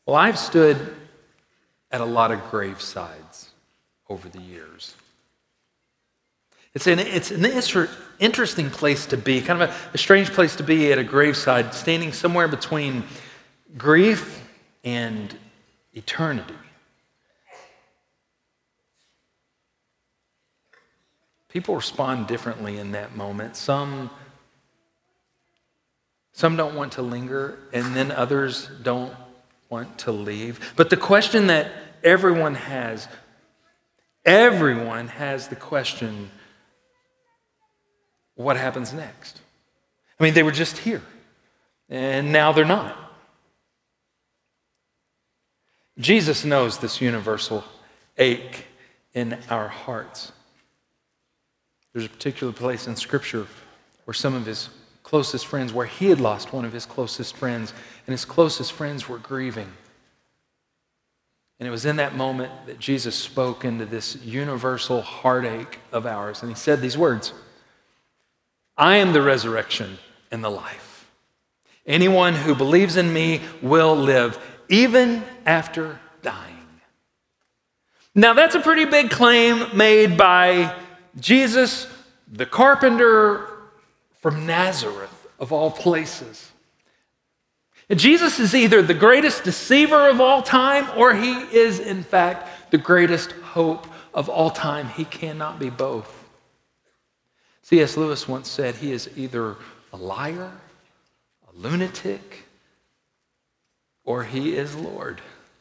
Well, I've stood at a lot of gravesides over the years. It's an interesting place to be, kind of a strange place to be at a graveside, standing somewhere between grief and eternity. People respond differently in that moment. Some don't want to linger, and then others don't want to leave. But the question that everyone has the question, what happens next? I mean, they were just here, and now they're not. Jesus knows this universal ache in our hearts. There's a particular place in Scripture where some of his closest friends, where he had lost one of his closest friends, and his closest friends were grieving. And it was in that moment that Jesus spoke into this universal heartache of ours. And he said these words, "I am the resurrection and the life. Anyone who believes in me will live, even after dying." Now that's a pretty big claim made by Jesus, the carpenter from Nazareth, of all places. And Jesus is either the greatest deceiver of all time, or he is, in fact, the greatest hope of all time. He cannot be both. C.S. Lewis once said he is either a liar, a lunatic, or he is Lord.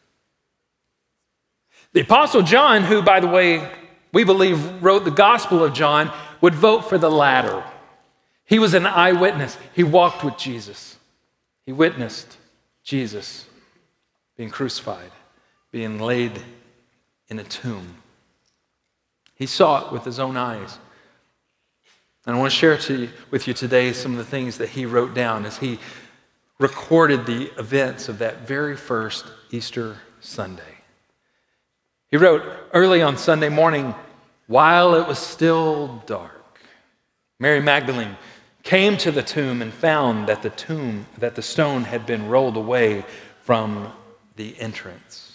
The Apostle John, who, by the way, we believe wrote the Gospel of John, would vote for the latter. He was an eyewitness. He walked with Jesus. He witnessed Jesus being crucified, being laid in a tomb. He saw it with his own eyes. And I want to share with you today some of the things that he wrote down as he recorded the events of that very first Easter Sunday. He wrote, "Early on Sunday morning, while it was still dark, Mary Magdalene came to the tomb and found that the stone had been rolled away from the entrance."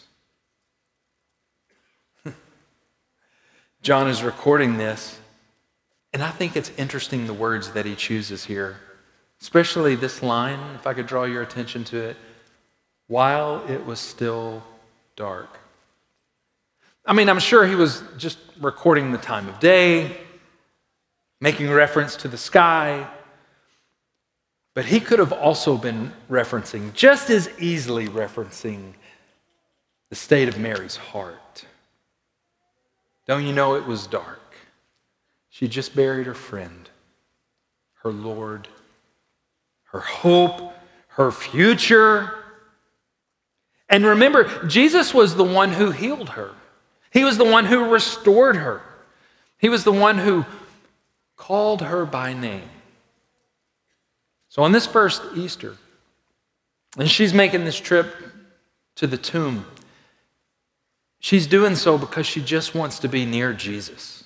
John is recording this, and I think it's interesting the words that he chooses here, especially this line, if I could draw your attention to it, "while it was still dark." I mean, I'm sure he was just recording the time of day, making reference to the sky, but he could have also been referencing, just as easily referencing, the state of Mary's heart. Don't you know it was dark? She just buried her friend, her Lord, her hope, her future. And remember, Jesus was the one who healed her. He was the one who restored her. He was the one who called her by name. So on this first Easter, and she's making this trip to the tomb, she's doing so because she just wants to be near Jesus.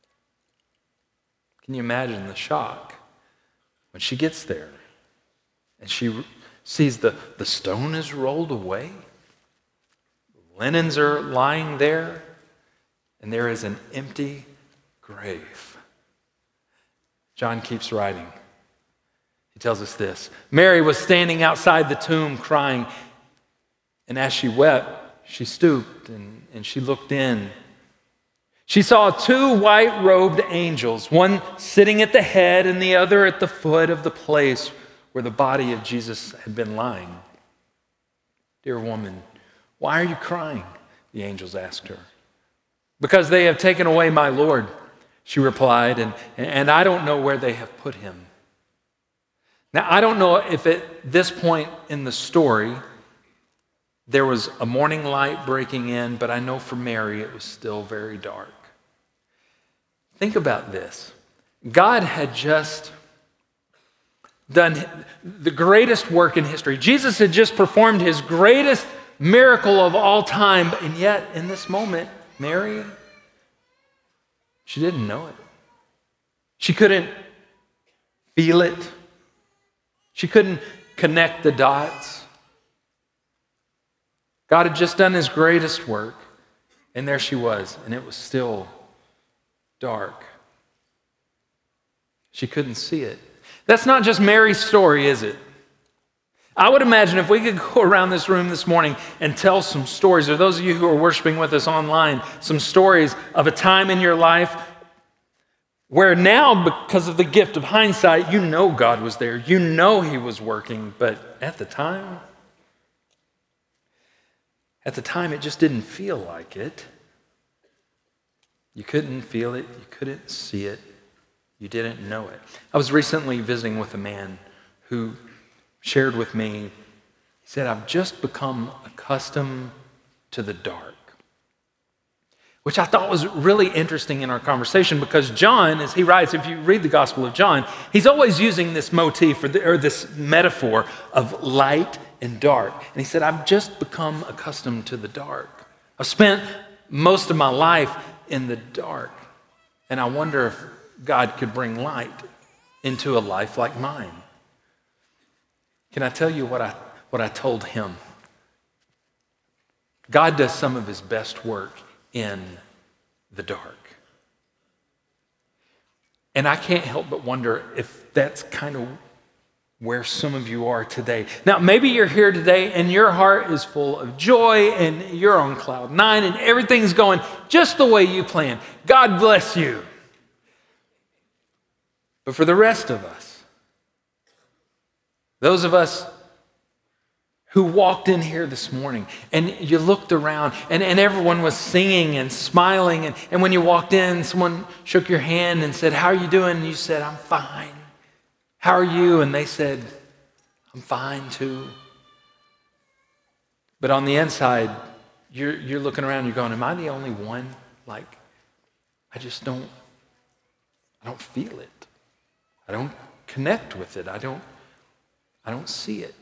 Can you imagine the shock when she gets there and she sees the stone is rolled away, the linens are lying there, and there is an empty grave. John keeps writing. He tells us this: "Mary was standing outside the tomb crying, and as she wept, she stooped and she looked in. She saw two white-robed angels, one sitting at the head and the other at the foot of the place where the body of Jesus had been lying. 'Dear woman, why are you crying?' the angels asked her. 'Because they have taken away my Lord,' she replied, and I don't know where they have put him." Now, I don't know if at this point in the story there was a morning light breaking in, but I know for Mary it was still very dark. Think about this. God had just done the greatest work in history. Jesus had just performed his greatest miracle of all time, and yet in this moment, Mary, she didn't know it. She couldn't feel it. She couldn't connect the dots. God had just done his greatest work, and there she was, and it was still dark. She couldn't see it. That's not just Mary's story, is it? I would imagine if we could go around this room this morning and tell some stories, or those of you who are worshiping with us online, some stories of a time in your life where now, because of the gift of hindsight, you know God was there. You know he was working, but at the time, it just didn't feel like it. You couldn't feel it. You couldn't see it. You didn't know it. I was recently visiting with a man who shared with me, he said, I've just become accustomed to the dark. Which I thought was really interesting in our conversation because John, as he writes, if you read the Gospel of John, he's always using this motif or this metaphor of light and dark. And he said, I've just become accustomed to the dark. I've spent most of my life in the dark. And I wonder if God could bring light into a life like mine. Can I tell you what I told him? God does some of his best work in the dark. And I can't help but wonder if that's kind of where some of you are today. Now, maybe you're here today and your heart is full of joy and you're on cloud nine and everything's going just the way you planned. God bless you. But for the rest of us, those of us who walked in here this morning and you looked around and everyone was singing and smiling, and when you walked in, someone shook your hand and said, how are you doing? And you said, I'm fine. How are you? And they said, I'm fine too. But on the inside, you're looking around, you're going, am I the only one? Like, I don't feel it. I don't connect with it. I don't see it.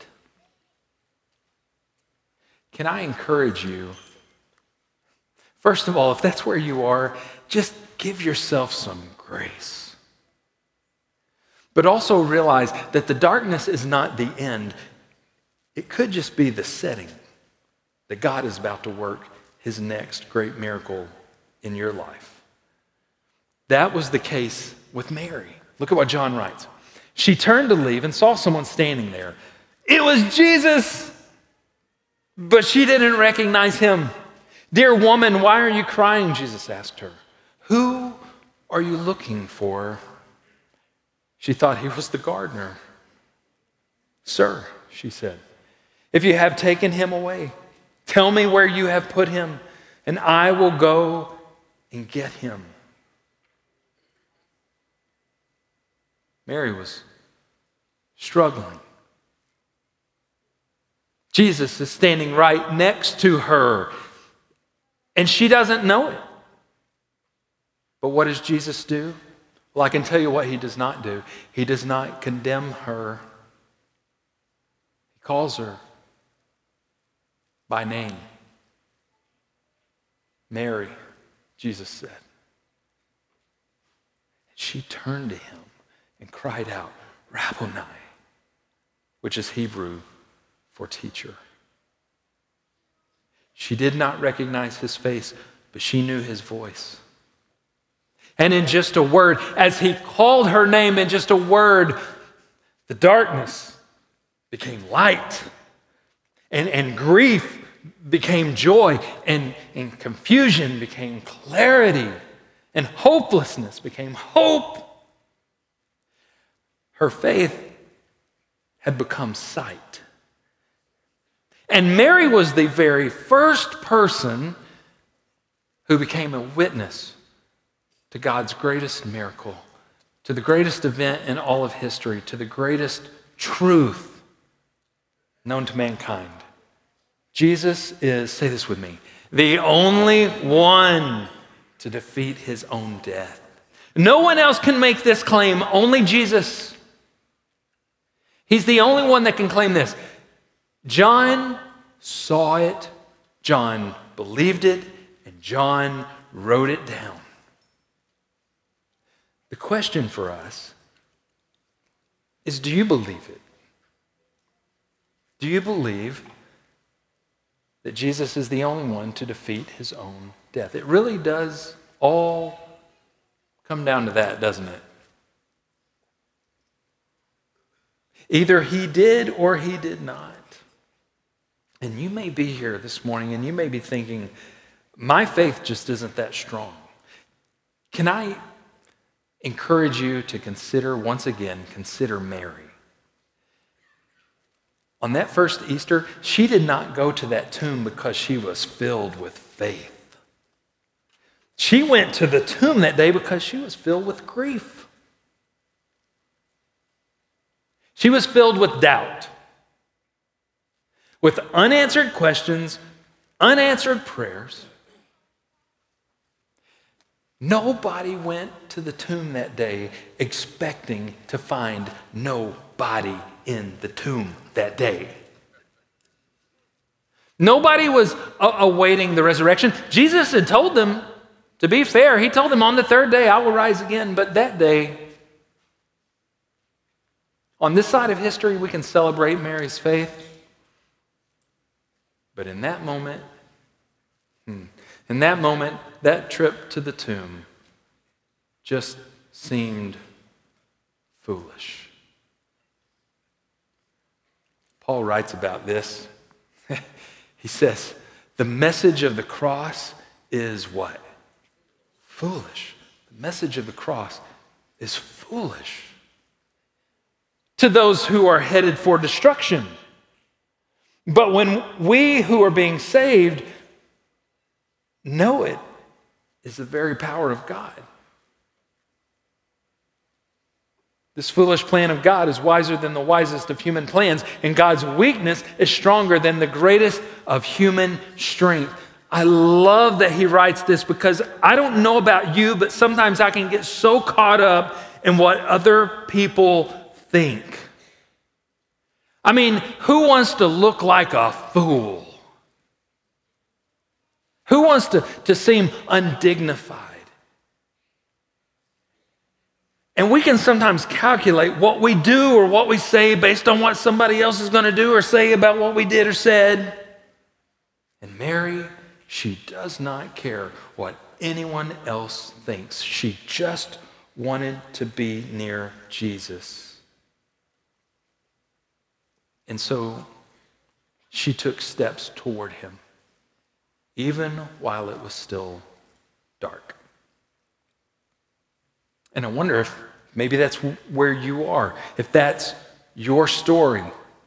Can I encourage you? First of all, if that's where you are, just give yourself some grace. But also realize that the darkness is not the end. It could just be the setting that God is about to work his next great miracle in your life. That was the case with Mary. Look at what John writes. She turned to leave and saw someone standing there. It was Jesus, but she didn't recognize him. Dear woman, why are you crying? Jesus asked her. Who are you looking for? She thought he was the gardener. Sir, she said, if you have taken him away, tell me where you have put him, and I will go and get him. Mary was struggling. Jesus is standing right next to her, and she doesn't know it. But what does Jesus do? Well, I can tell you what he does not do. He does not condemn her. He calls her by name. Mary, Jesus said. She turned to him and cried out, Rabboni, which is Hebrew for teacher. She did not recognize his face, but she knew his voice. And in just a word, as he called her name, in just a word, the darkness became light, and grief became joy, and confusion became clarity, and hopelessness became hope. Her faith had become sight. And Mary was the very first person who became a witness to God's greatest miracle, to the greatest event in all of history, to the greatest truth known to mankind. Jesus is, say this with me, the only one to defeat his own death. No one else can make this claim, only Jesus. He's the only one that can claim this. John saw it, John believed it, and John wrote it down. The question for us is, do you believe it? Do you believe that Jesus is the only one to defeat his own death. It really does all come down to that, doesn't it? Either he did or he did not. And you may be here this morning and you may be thinking, my faith just isn't that strong. Can I encourage you to consider Mary? On that first Easter, she did not go to that tomb because she was filled with faith. She went to the tomb that day because she was filled with grief. She was filled with doubt, with unanswered questions, unanswered prayers. Nobody went to the tomb that day expecting to find nobody in the tomb that day. Nobody was awaiting the resurrection. Jesus had told them, to be fair, he told them on the third day, I will rise again. But that day, on this side of history, we can celebrate Mary's faith. But in that moment, that trip to the tomb just seemed foolish. Paul writes about this. He says, the message of the cross is what? Foolish. The message of the cross is foolish to those who are headed for destruction. But when we who are being saved know it is the very power of God. This foolish plan of God is wiser than the wisest of human plans, and God's weakness is stronger than the greatest of human strength. I love that he writes this because I don't know about you, but sometimes I can get so caught up in what other people think. I mean, who wants to look like a fool? Who wants to seem undignified? And we can sometimes calculate what we do or what we say based on what somebody else is going to do or say about what we did or said. And Mary, she does not care what anyone else thinks. She just wanted to be near Jesus. And so she took steps toward him, even while it was still dark. And I wonder if maybe that's where you are, if that's your story.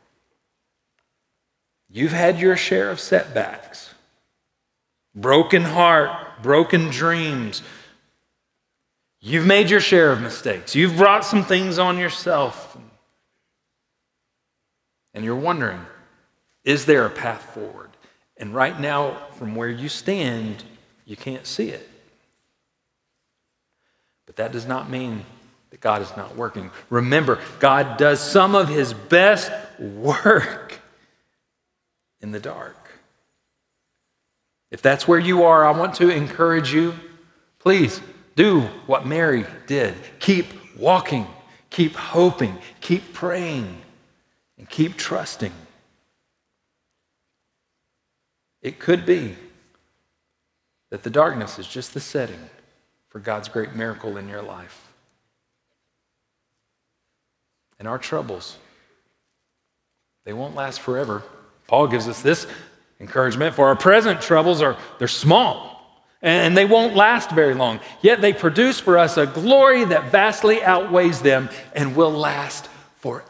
You've had your share of setbacks, broken heart, broken dreams. You've made your share of mistakes. You've brought some things on yourself. And you're wondering, is there a path forward? And right now, from where you stand, you can't see it. But that does not mean that God is not working. Remember, God does some of his best work in the dark. If that's where you are, I want to encourage you, please do what Mary did. Keep walking, keep hoping, keep praying, and keep trusting. It could be that the darkness is just the setting for God's great miracle in your life. And our troubles, they won't last forever. Paul gives us this encouragement, for our present troubles they're small, and they won't last very long. Yet they produce for us a glory that vastly outweighs them and will last forever.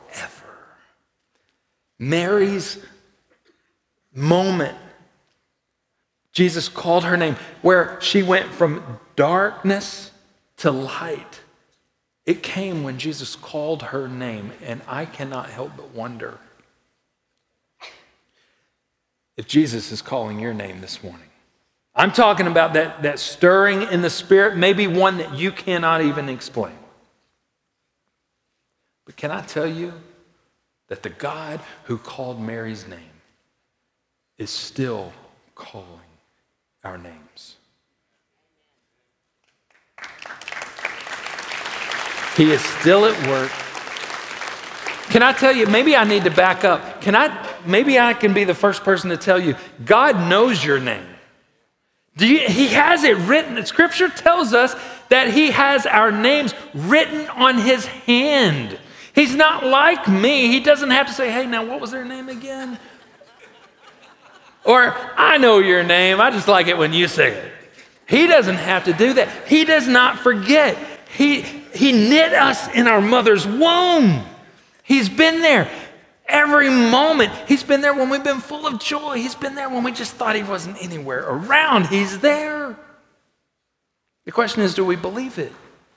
Mary's moment, Jesus called her name, where she went from darkness to light. It came when Jesus called her name, and I cannot help but wonder if Jesus is calling your name this morning. I'm talking about that stirring in the spirit, maybe one that you cannot even explain. But can I tell you that the God who called Mary's name is still calling our names? He is still at work. Can I tell you, maybe I need to back up. Can I maybe I can be the first person to tell you, God knows your name. He has it written. Scripture tells us that he has our names written on his hand. He's not like me. He doesn't have to say, hey, now what was their name again? Or, I know your name. I just like it when you say it. He doesn't have to do that. He does not forget. He knit us in our mother's womb. He's been there every moment. He's been there when we've been full of joy. He's been there when we just thought he wasn't anywhere around. He's there. The question is, do we believe it?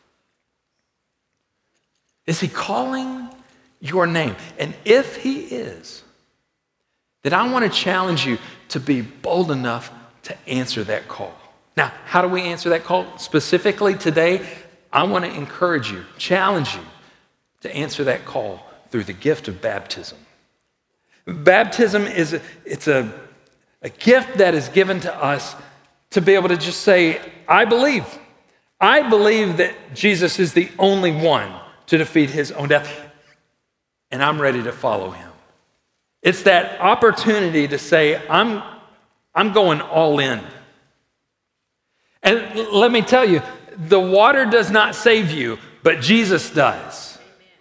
Is he calling your name? And if he is, then I want to challenge you to be bold enough to answer that call. Now, how do we answer that call? Specifically today, I want to encourage you, challenge you to answer that call through the gift of baptism. Baptism is a gift that is given to us to be able to just say, I believe. I believe that Jesus is the only one to defeat his own death, and I'm ready to follow him. It's that opportunity to say, I'm going all in. And let me tell you, the water does not save you, but Jesus does.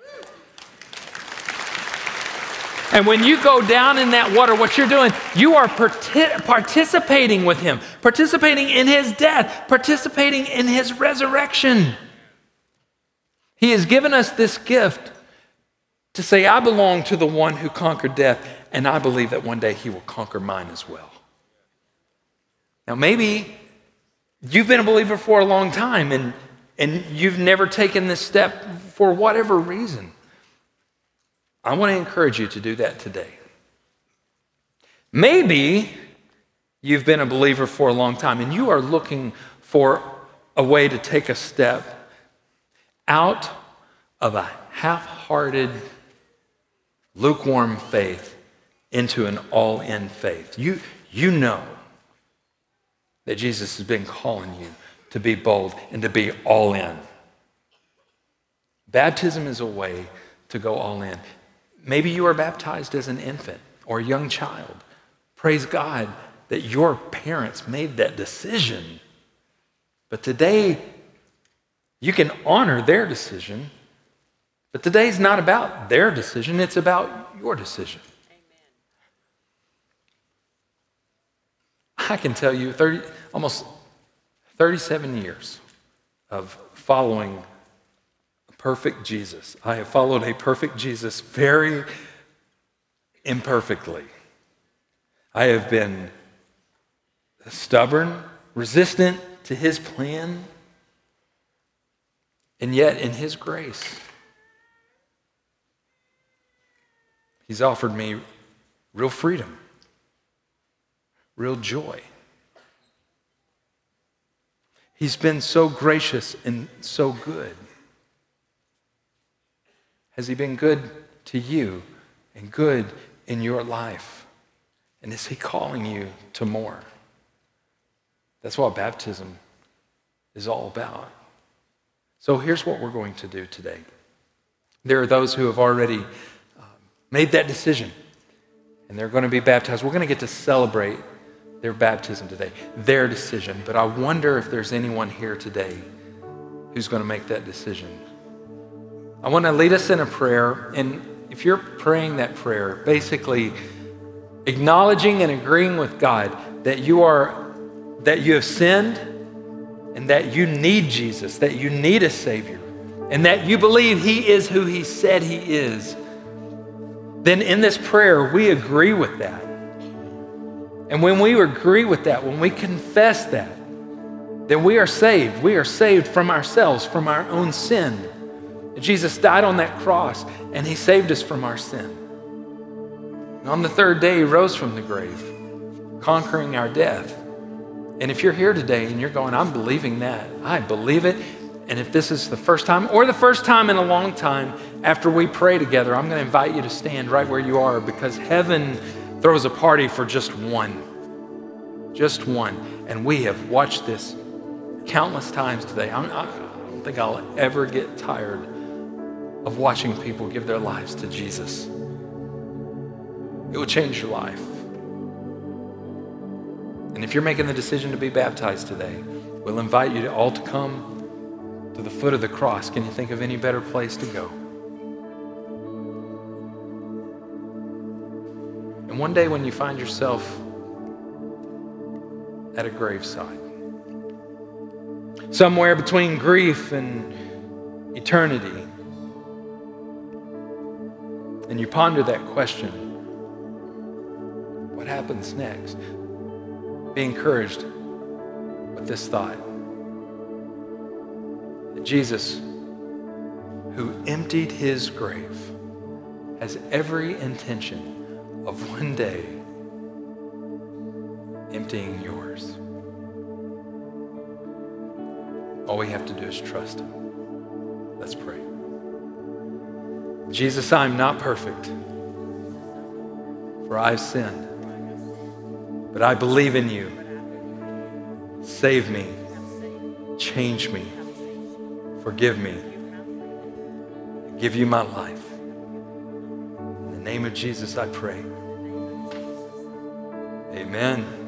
And when you go down in that water, what you're doing, you are participating with him, participating in his death, participating in his resurrection. He has given us this gift to say, I belong to the one who conquered death, and I believe that one day he will conquer mine as well. Now, maybe you've been a believer for a long time, and you've never taken this step for whatever reason. I want to encourage you to do that today. Maybe you've been a believer for a long time, and you are looking for a way to take a step out of a half-hearted, lukewarm faith into an all-in faith. You know that Jesus has been calling you to be bold and to be all in. Baptism is a way to go all in. Maybe you were baptized as an infant or a young child. Praise God that your parents made that decision. But today, you can honor their decision. But today's not about their decision, it's about your decision. I can tell you almost 37 years of following a perfect Jesus. I have followed a perfect Jesus very imperfectly. I have been stubborn, resistant to his plan, and yet in his grace, he's offered me real freedom, real joy. He's been so gracious and so good. Has he been good to you and good in your life? And is he calling you to more? That's what baptism is all about. So here's what we're going to do today. There are those who have already made that decision, and they're going to be baptized. We're going to get to celebrate their baptism today, their decision. But I wonder if there's anyone here today who's going to make that decision. I want to lead us in a prayer, and if you're praying that prayer, basically acknowledging and agreeing with God that you have sinned and that you need Jesus, that you need a Savior, and that you believe he is who he said he is, then in this prayer, we agree with that. And when we agree with that, when we confess that, then we are saved. We are saved from ourselves, from our own sin. Jesus died on that cross, and he saved us from our sin. And on the third day, he rose from the grave, conquering our death. And if you're here today and you're going, I'm believing that, I believe it. And if this is the first time or the first time in a long time after we pray together, I'm going to invite you to stand right where you are, because heaven throws a party for just one. Just one. And we have watched this countless times today. I don't think I'll ever get tired of watching people give their lives to Jesus. It will change your life. And if you're making the decision to be baptized today, we'll invite you all to come to the foot of the cross. Can you think of any better place to go? And one day when you find yourself at a graveside, somewhere between grief and eternity, and you ponder that question, what happens next? Be encouraged with this thought, that Jesus, who emptied his grave, has every intention of one day emptying yours. All we have to do is trust him. Let's pray. Jesus, I'm not perfect, for I've sinned, but I believe in you. Save me, change me, forgive me, give you my life. In the name of Jesus, I pray. Amen.